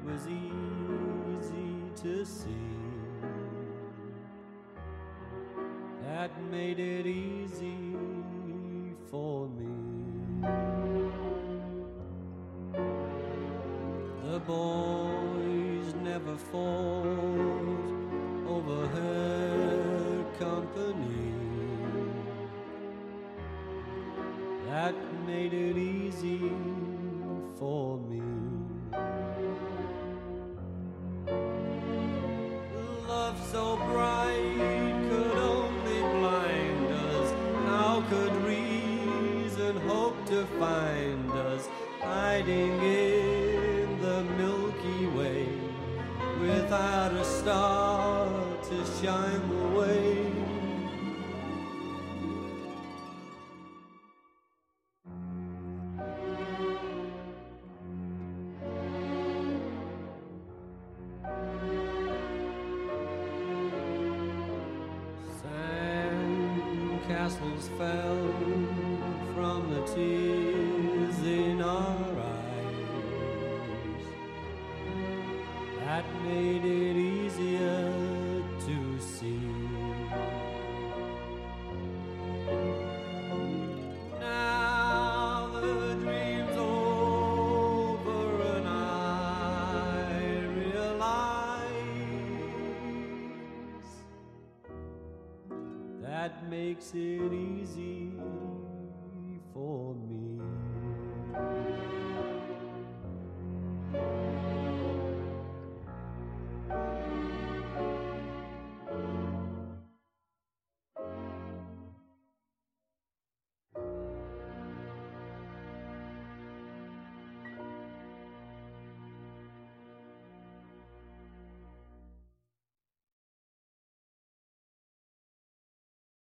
was easy to see. That made it easy for me. The boys never fought over her company. That made it easy for me. Love so bright could only blind us. How could reason hope to find us hiding in the Milky Way without a star to shine the way? Castles fell from the tears in our eyes. That made it easier to see. Now the dream's over and I realize that makes it easy